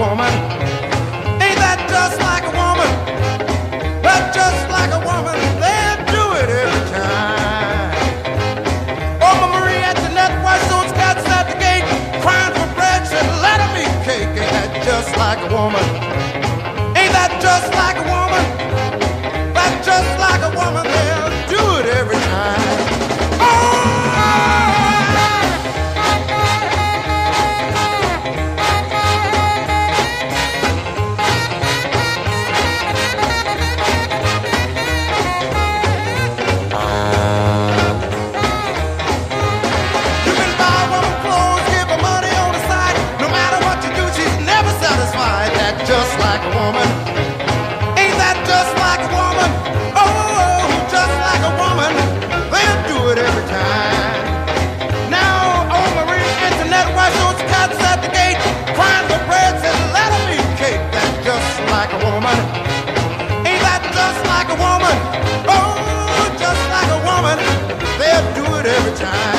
woman. Ain't that just like a woman? But just like a woman, they'll do it every time. Oh, my Marie Antoinette watched those cats at the gate, crying for bread, said, let 'em eat cake. Ain't that just like a woman? Ain't that just like a woman? That's just like a woman, they'll do it every time. Just like a woman. Ain't that just like a woman? Oh, just like a woman. They'll do it every time. Now, oh, Marie Antoinette watched those cats at the gate, crying for bread, said, let 'em eat cake. That's just like a woman. Ain't that just like a woman? Oh, just like a woman. They'll do it every time.